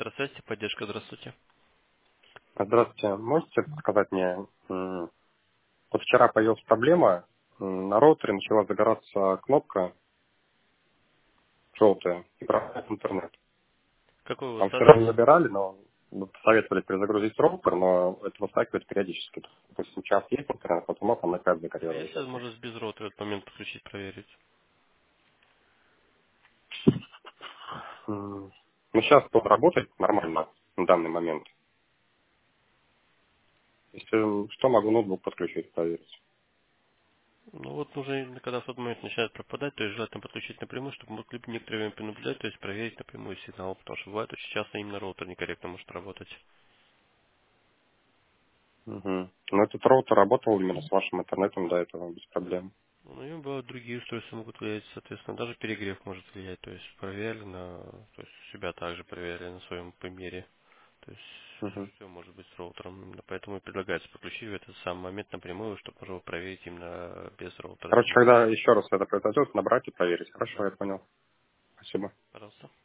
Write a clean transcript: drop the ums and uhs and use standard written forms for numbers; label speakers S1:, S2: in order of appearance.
S1: Электросвязь, поддержка, здравствуйте.
S2: Здравствуйте. Можете сказать мне, вот вчера появилась проблема, на роутере начала загораться кнопка желтая и пропадает интернет.
S1: Какой у вас
S2: Там вчера
S1: адрес?
S2: не забирали, но вот советовали перезагрузить роутер, но это выскакивает периодически. Допустим, час есть интернет, потом он опять
S1: А есть
S2: загорелся.
S1: возможность без роутера в этот момент подключить, проверить?
S2: Ну, сейчас он работает нормально на данный момент. Если что, могу ноутбук подключить, проверить.
S1: Ну вот нужно, когда в тот момент начинает пропадать, то есть желательно подключить напрямую, чтобы могли бы некоторое время понаблюдать, то есть проверить напрямую сигнал, потому что бывает очень часто именно роутер некорректно может работать.
S2: Угу. Но этот роутер работал именно с вашим интернетом до этого без проблем.
S1: Ну, на нем бывают другие устройства могут влиять, соответственно, даже перегрев может влиять, то есть проверили то есть себя также проверили на своем примере. То есть
S2: Мгм.
S1: все может быть с роутером. Именно поэтому и предлагается подключить в этот самый момент напрямую, чтобы можно было проверить именно без роутера
S2: Короче,
S1: сигнал.
S2: когда еще раз это произойдет, набрать и проверить. Хорошо,
S1: Да,
S2: я понял. Спасибо.
S1: пожалуйста.